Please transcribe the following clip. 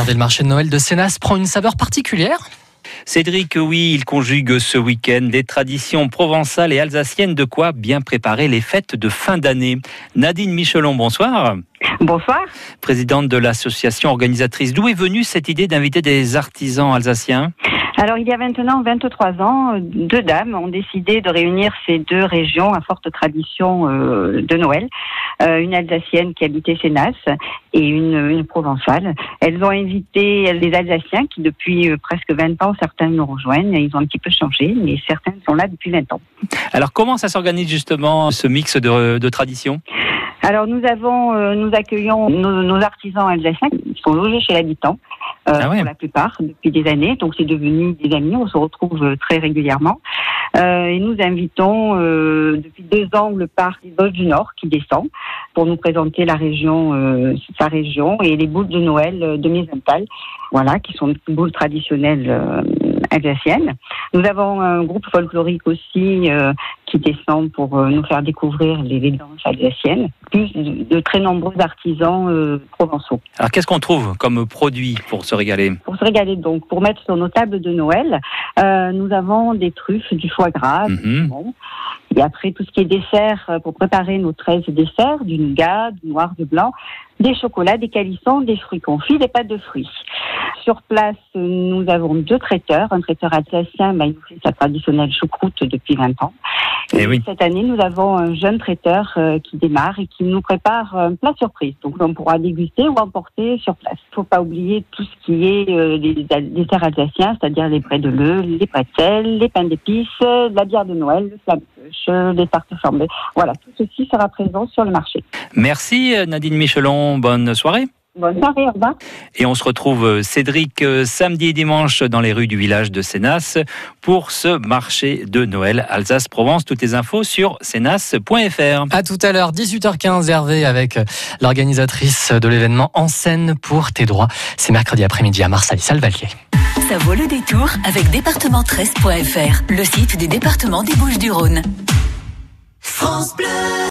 le marché de Noël de Sénas prend une saveur particulière. Cédric, oui, il conjugue ce week-end des traditions provençales et alsaciennes, de quoi bien préparer les fêtes de fin d'année. Nadine Michelon, bonsoir. Bonsoir. Présidente de l'association organisatrice, d'où est venue cette idée d'inviter des artisans alsaciens ? Alors, il y a maintenant 23 ans, deux dames ont décidé de réunir ces deux régions à forte tradition de Noël. Une alsacienne qui habitait Sénas et une provençale. Elles ont invité les Alsaciens qui, depuis presque 20 ans, certains nous rejoignent. Ils ont un petit peu changé, mais certains sont là depuis 20 ans. Alors, comment ça s'organise justement, ce mix de traditions ? Alors, nous accueillons nos artisans alsaciens qui sont logés chez l'habitant. Pour la plupart, depuis des années. Donc, c'est devenu des amis. On se retrouve très régulièrement. Et nous invitons depuis 2 ans le parc des Vosges du Nord qui descend pour nous présenter la région, sa région, et les boules de Noël de Miesenthal, voilà, qui sont des boules traditionnelles alsaciennes. Nous avons un groupe folklorique aussi qui descend pour nous faire découvrir les danses alsaciennes, plus de très nombreux artisans provençaux. Alors, qu'est-ce qu'on trouve comme produit pour se régaler ? Pour se régaler, donc, pour mettre sur nos tables de Noël, nous avons des truffes, du foie gras, bon. Et après, tout ce qui est dessert, pour préparer nos 13 desserts, du nougat, du noir, du blanc, des chocolats, des calissons, des fruits confits, des pâtes de fruits. Sur place, nous avons 2 traiteurs. Un traiteur alsacien, il nous fait sa traditionnelle choucroute depuis 20 ans. Et oui. Cette année, nous avons un jeune traiteur qui démarre et qui nous prépare un plat surprise. Donc, on pourra déguster ou emporter sur place. Il ne faut pas oublier tout ce qui est les desserts alsaciens, c'est-à-dire les breddeleux, les pretzels, les pains d'épices, la bière de Noël, le flammekuche, les tartes flambées. Voilà, tout ceci sera présent sur le marché. Merci Nadine Michelon, bonne soirée. Bonne soirée, au revoir. Et on se retrouve, Cédric, samedi et dimanche dans les rues du village de Sénas pour ce marché de Noël Alsace-Provence. Toutes les infos sur senas.fr. À tout à l'heure, 18h15, Hervé avec l'organisatrice de l'événement En scène pour tes droits. C'est mercredi après-midi à Marseille-Salvalier. Ça vaut le détour avec département13.fr, le site du département des Bouches-du-Rhône. France Bleu.